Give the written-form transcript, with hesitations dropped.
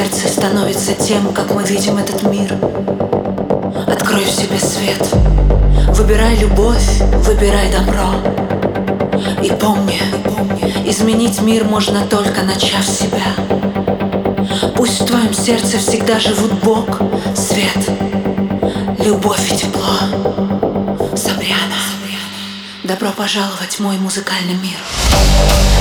сердце становится тем, как мы видим этот мир. Открой в себе свет, выбирай любовь, выбирай добро. И помни, изменить мир можно только начав с себя. Пусть в твоем сердце всегда живут Бог, свет, любовь и тепло. Сабриана, добро пожаловать в мой музыкальный мир.